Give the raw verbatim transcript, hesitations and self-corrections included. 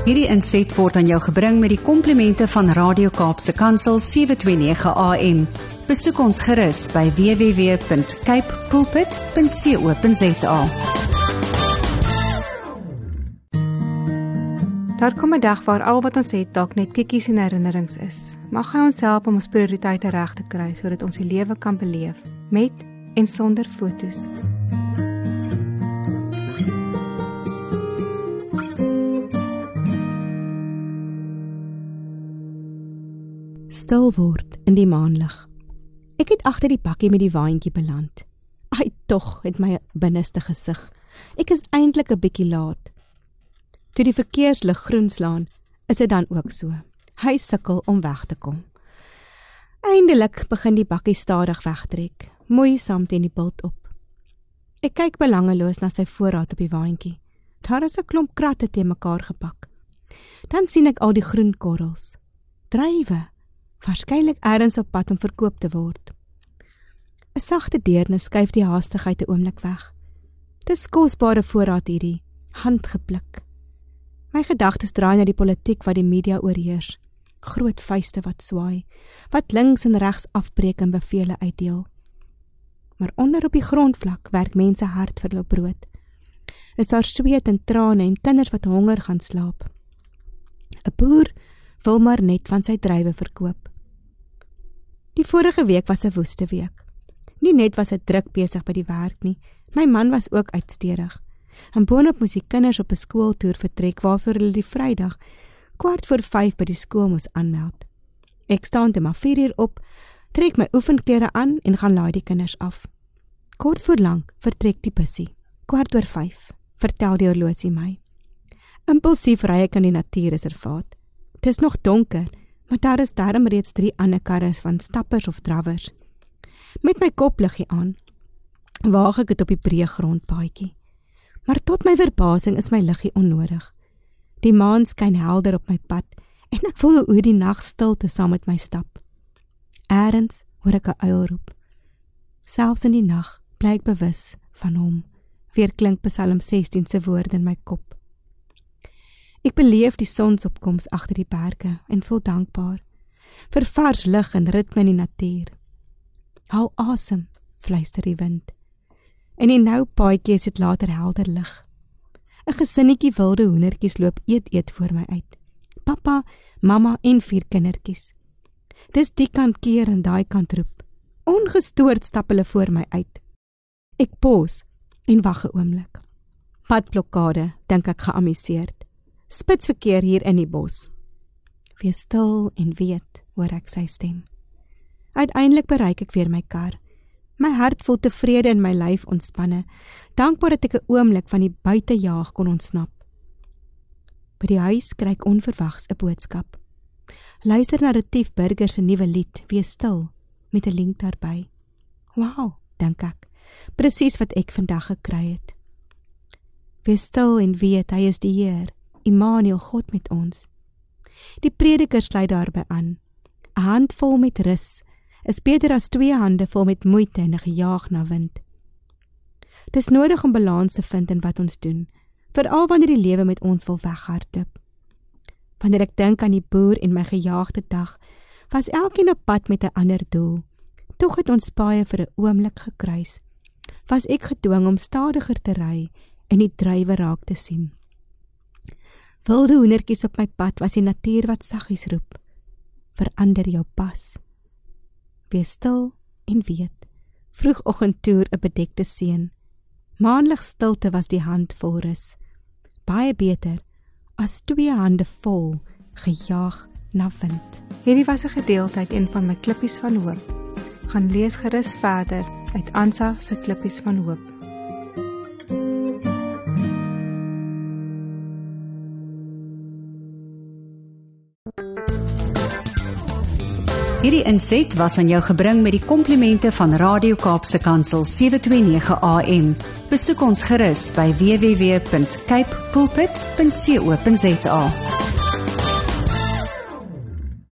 Hierdie inset word aan jou gebring met die komplimente van Radio Kaapse Kansel sewe twee nege A M. Besoek ons gerus by w w w punt cape pulpit punt co punt za. Daar kom 'n dag waar al wat ons het dalk net kikkies en herinnerings is. Mag hy ons help om ons prioriteite reg te kry, sodat ons die lewe kan beleef, met en sonder foto's. Stil word in die maanlig. Ek het agter die bakkie met die waantjie beland. Ai tog, het my binneste gesig. Ek is eintlik 'n bietjie laat. Toe die verkeerslig groen slaan, is dit dan ook so. Hy sukkel om weg te kom. Eindelik begin die bakkie stadig wegtrek, moeisaam teen die bult op. Ek kyk belangeloos na sy voorraad op die waantjie. Daar is 'n klomp kratte teen mekaar gepak. Dan sien ek al die groen korrels. Druiwe, waarskynlik ergens op pad om verkoop te word. 'n Sagte deernis skuif die haastigheid 'n oomblik weg. Dis kosbare voorraad hierdie, handgepluk. My gedagtes draai na die politiek wat die media oorheers. Groot vuiste wat swaai, wat links en regs afbreek en bevele uitdeel. Maar onder op die grondvlak werk mense hard vir hulle brood. Is daar sweet en trane en kinders wat honger gaan slaap. 'n Boer wil maar net van sy druiwe verkoop. Die vorige week was 'n woeste week. Nie net was ek druk besig by die werk nie, my man was ook uitstedig. En boonop moes die kinders op 'n skooltoer vertrek waarvoor hulle die Vrydag kwart voor vyf by die skool moes aanmeld. Ek staan te maar vier uur op, trek my oefenklere aan en gaan laai die kinders af. Kort voor lank vertrek die bussie. Kwart oor vyf, vertel die horlosie my. Impulsief ry ek aan die natuurreservaat. Het is nog donker, maar daar is daarom reeds drie ander karre van stappers of drawers. Met my kopliggie aan, waag ek het op die breë grondpaadjie. Maar tot my verbasing is my liggie onnodig. Die maan skyn helder op my pad en ek voel hoe die nag stilte saam met my stap. Ergens hoor ek 'n uil roep. Selfs in die nag bly ek bewus van hom. Weer klink Psalm sestien se woorde in my kop. Ek beleef die sonsopkoms agter die berge en voel dankbaar vir vars lug en ritme in die natuur. Hou asem, fluister die wind. En die nou paadjie is dit later helder lig. 'n Gesinnetjie wilde hoendertjies loop eet eet voor my uit. Papa, mamma en vier kindertjies. Dis die kant keer en daai kant roep. Ongestoord stap hulle voor my uit. Ek pos en wag 'n oomblik. Padblokkade, dink ek geamuseerd. Spitsverkeer hier in die bos. Wees stil en weet, hoor ek sy stem. Uiteindelik bereik ek weer my kar. My hart voel tevrede en my lyf ontspanne, dankbaar dat ek 'n oomblik van die buitejaag kon ontsnap. By die huis kry ek onverwags 'n boodskap. Luister na Retief Burger se nuwe lied, Wees stil, met 'n link daarby. Wow, dink ek, presies wat ek vandag gekry het. Wees stil en weet, hy is die Heer, Immanuel, God met ons. Die prediker sluit daarby aan. 'n Hand vol met rus is beter as twee hande vol met moeite en 'n gejaag na wind. Dis nodig om balans te vind in wat ons doen, veral wanneer die lewe met ons wil weghardloop. Wanneer ek dink aan die boer en my gejaagde dag, was elkeen op pad met 'n ander doel. Tog het ons paaie vir 'n oomblik gekruis. Was ek gedwing om stadiger te ry en die druiwe raak te sien. Wilde hoendertjies op my pad was die natuur wat saggies roep. Verander jou pas. Wees stil en weet. Vroegoggendtoer 'n bedekte seën. Maanlig stilte was die hand vol rus. Baie beter as twee hande vol gejaag na wind. Hierdie was 'n gedeelte uit een van my klippies van hoop. Gaan lees gerus verder uit Ansa se klippies van hoop. Hierdie inset was aan jou gebring met die komplimente van Radio Kaapse Kansel sewe twee nege A M. Besoek ons gerus by w w w punt cape pulpit punt co punt za.